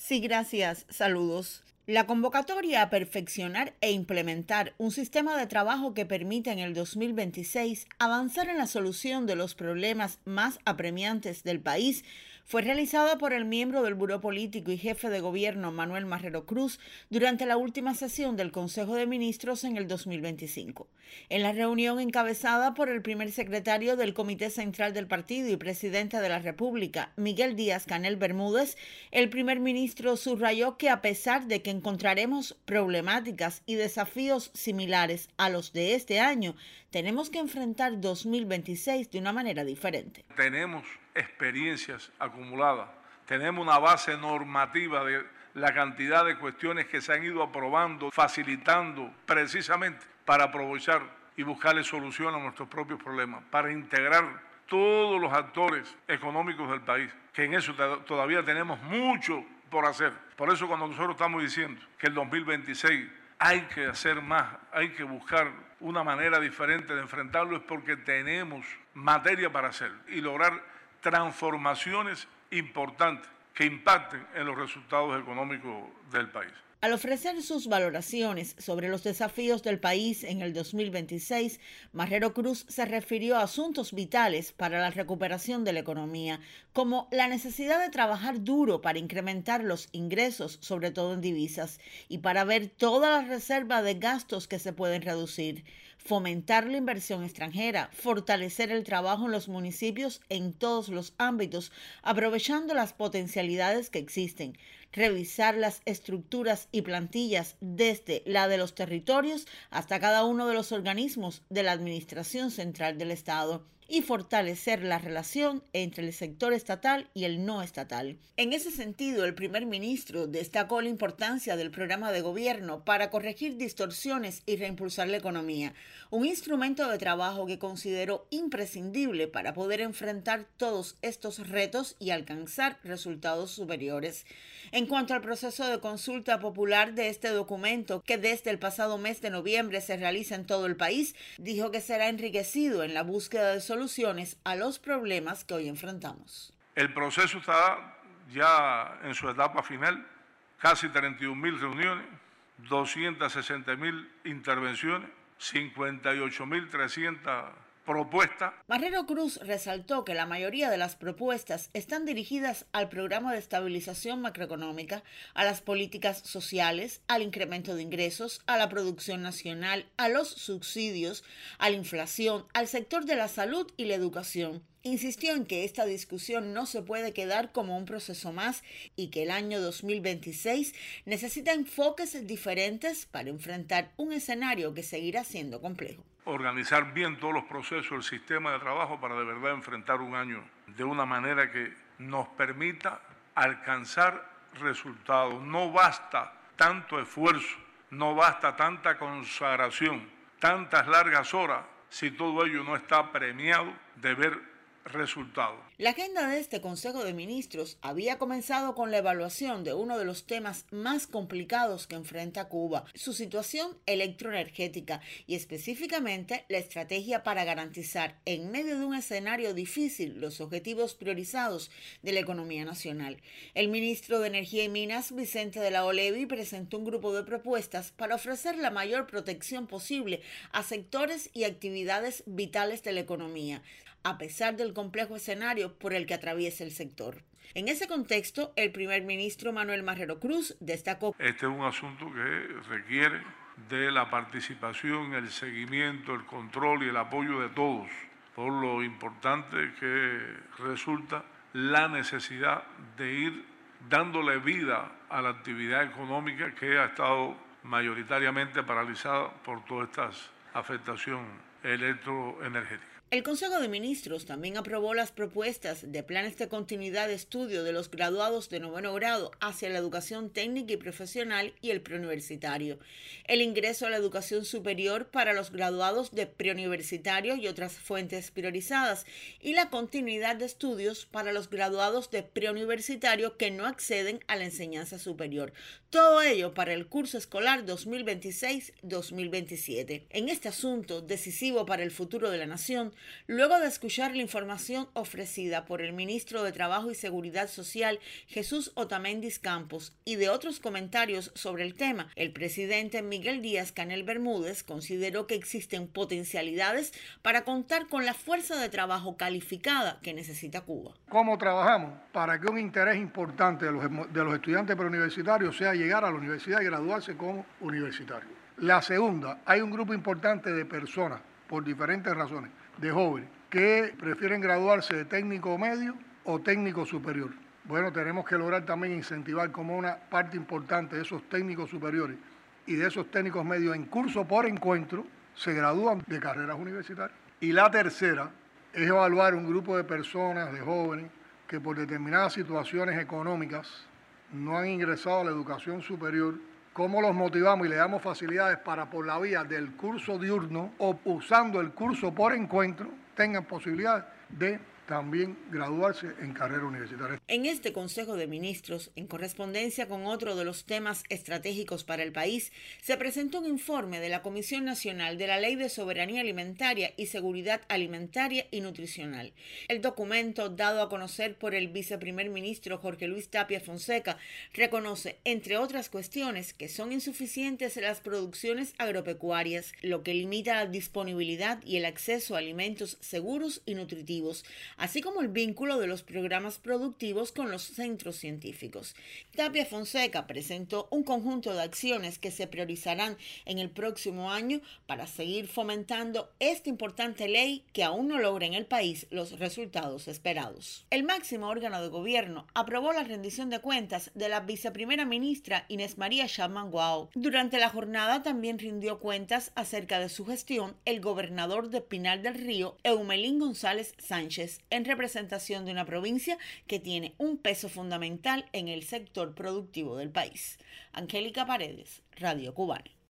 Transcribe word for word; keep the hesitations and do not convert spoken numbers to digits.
Sí, gracias. Saludos. La convocatoria a perfeccionar e implementar un sistema de trabajo que permita en el dos mil veintiséis avanzar en la solución de los problemas más apremiantes del país fue realizada por el miembro del Buró Político y jefe de gobierno Manuel Marrero Cruz durante la última sesión del Consejo de Ministros en el dos mil veinticinco. En la reunión encabezada por el primer secretario del Comité Central del Partido y presidente de la República, Miguel Díaz-Canel Bermúdez, el primer ministro subrayó que a pesar de que encontraremos problemáticas y desafíos similares a los de este año, tenemos que enfrentar dos mil veintiséis de una manera diferente. Tenemos experiencias acumuladas, tenemos una base normativa de la cantidad de cuestiones que se han ido aprobando, facilitando precisamente para aprovechar y buscarle solución a nuestros propios problemas, para integrar todos los actores económicos del país, que en eso todavía tenemos mucho por hacer. Por eso cuando nosotros estamos diciendo que el dos mil veintiséis hay que hacer más, hay que buscar una manera diferente de enfrentarlo, es porque tenemos materia para hacer y lograr transformaciones importantes que impacten en los resultados económicos del país. Al ofrecer sus valoraciones sobre los desafíos del país en el dos mil veintiséis, Marrero Cruz se refirió a asuntos vitales para la recuperación de la economía, como la necesidad de trabajar duro para incrementar los ingresos, sobre todo en divisas, y para ver toda la reserva de gastos que se pueden reducir, fomentar la inversión extranjera, fortalecer el trabajo en los municipios en todos los ámbitos, aprovechando las potencialidades que existen, revisar las estructuras y plantillas desde la de los territorios hasta cada uno de los organismos de la Administración Central del Estado y fortalecer la relación entre el sector estatal y el no estatal. En ese sentido, el primer ministro destacó la importancia del programa de gobierno para corregir distorsiones y reimpulsar la economía, un instrumento de trabajo que consideró imprescindible para poder enfrentar todos estos retos y alcanzar resultados superiores. En cuanto al proceso de consulta popular de este documento, que desde el pasado mes de noviembre se realiza en todo el país, dijo que será enriquecido en la búsqueda de soluciones a los problemas que hoy enfrentamos. El proceso está ya en su etapa final, casi treinta y un mil reuniones, doscientas sesenta mil intervenciones, cincuenta y ocho mil trescientas propuesta. Marrero Cruz resaltó que la mayoría de las propuestas están dirigidas al programa de estabilización macroeconómica, a las políticas sociales, al incremento de ingresos, a la producción nacional, a los subsidios, a la inflación, al sector de la salud y la educación. Insistió en que esta discusión no se puede quedar como un proceso más y que el año dos mil veintiséis necesita enfoques diferentes para enfrentar un escenario que seguirá siendo complejo. Organizar bien todos los procesos, el sistema de trabajo para de verdad enfrentar un año de una manera que nos permita alcanzar resultados. No basta tanto esfuerzo, no basta tanta consagración, tantas largas horas, si todo ello no está premiado de ver resultados. La agenda de este Consejo de Ministros había comenzado con la evaluación de uno de los temas más complicados que enfrenta Cuba, su situación electroenergética y específicamente la estrategia para garantizar en medio de un escenario difícil los objetivos priorizados de la economía nacional. El ministro de Energía y Minas, Vicente de la Olevi, presentó un grupo de propuestas para ofrecer la mayor protección posible a sectores y actividades vitales de la economía, a pesar del complejo escenario por el que atraviesa el sector. En ese contexto, el primer ministro Manuel Marrero Cruz destacó: Este es un asunto que requiere de la participación, el seguimiento, el control y el apoyo de todos, por lo importante que resulta la necesidad de ir dándole vida a la actividad económica que ha estado mayoritariamente paralizada por toda esta afectación electroenergética. El Consejo de Ministros también aprobó las propuestas de planes de continuidad de estudio de los graduados de noveno grado hacia la educación técnica y profesional y el preuniversitario, el ingreso a la educación superior para los graduados de preuniversitario y otras fuentes priorizadas y la continuidad de estudios para los graduados de preuniversitario que no acceden a la enseñanza superior. Todo ello para el curso escolar dos mil veintiséis dos mil veintisiete. En este asunto decisivo para el futuro de la nación, luego de escuchar la información ofrecida por el ministro de Trabajo y Seguridad Social, Jesús Otamendi Campos, y de otros comentarios sobre el tema. El presidente Miguel Díaz-Canel Bermúdez consideró que existen potencialidades para contar con la fuerza de trabajo calificada que necesita Cuba. ¿Cómo trabajamos para que un interés importante de los, de los estudiantes preuniversitarios sea llegar a la universidad y graduarse como universitarios? La segunda, hay un grupo importante de personas, por diferentes razones, de jóvenes, que prefieren graduarse de técnico medio o técnico superior. Bueno, tenemos que lograr también incentivar como una parte importante de esos técnicos superiores y de esos técnicos medios en curso por encuentro se gradúan de carreras universitarias. Y la tercera es evaluar un grupo de personas, de jóvenes, que por determinadas situaciones económicas no han ingresado a la educación superior. ¿Cómo los motivamos y le damos facilidades para por la vía del curso diurno o usando el curso por encuentro tengan posibilidad de también graduarse en carrera universitaria? En este Consejo de Ministros, en correspondencia con otro de los temas estratégicos para el país, se presentó un informe de la Comisión Nacional de la Ley de Soberanía Alimentaria y Seguridad Alimentaria y Nutricional. El documento, dado a conocer por el viceprimer ministro Jorge Luis Tapia Fonseca, reconoce, entre otras cuestiones, que son insuficientes las producciones agropecuarias, lo que limita la disponibilidad y el acceso a alimentos seguros y nutritivos, así como el vínculo de los programas productivos con los centros científicos. Tapia Fonseca presentó un conjunto de acciones que se priorizarán en el próximo año para seguir fomentando esta importante ley que aún no logra en el país los resultados esperados. El máximo órgano de gobierno aprobó la rendición de cuentas de la viceprimera ministra Inés María Chapman Guao. Durante la jornada también rindió cuentas acerca de su gestión el gobernador de Pinar del Río, Eumelín González Sánchez, en representación de una provincia que tiene un peso fundamental en el sector productivo del país. Angélica Paredes, Radio Cubana.